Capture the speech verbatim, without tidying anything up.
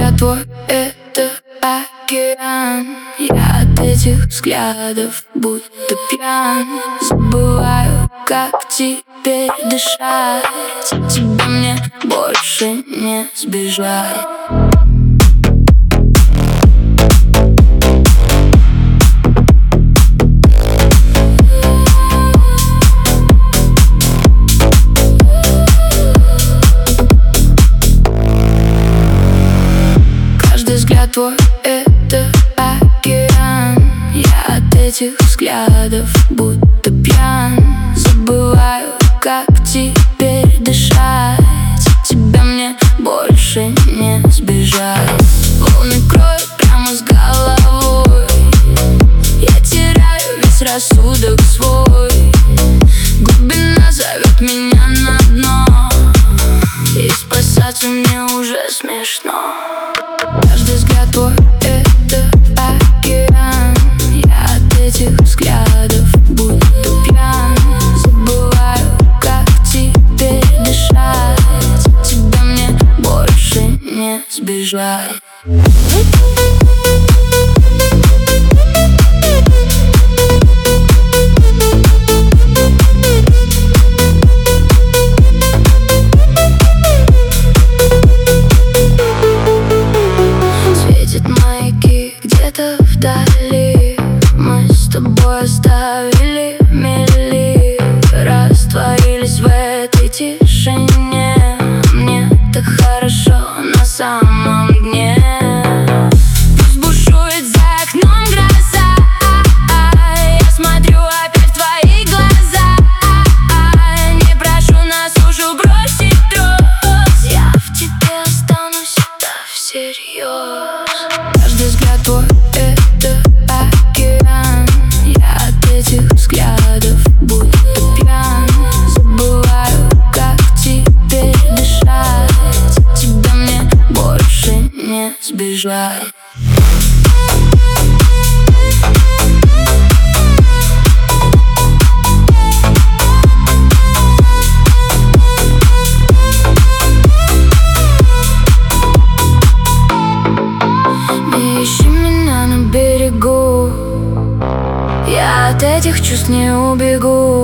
взгляд твой — это океан. Я от этих взглядов будто пьян. Забываю, как теперь дышать. Тебя мне больше не сбежать. Взгляд твой — это океан. Я от этих взглядов будто пьян. Забываю, как теперь дышать. Тебя мне больше не сбежать. Волны кроют прямо с головой. Я теряю весь рассудок свой. Глубина зовет меня на дно, и спасаться мне уже смешно. Каждый взгляд твой — это океан. Я от этих взглядов будто пьян. Забываю, как теперь дышать. Тебя мне больше не сбежать. Вдали мы с тобой оставили мили, растворились в этой тишине. Мне так хорошо на самом дне. Пусть бушует за окном гроза, я смотрю опять в твои глаза. Не прошу на сушу бросить трос, я в тебе останусь, да всерьез. Каждый взгляд твой — это океан. Я от этих взглядов будто пьян. Забываю, как теперь дышать. Тебя мне больше не сбежать. Я от этих чувств не убегу.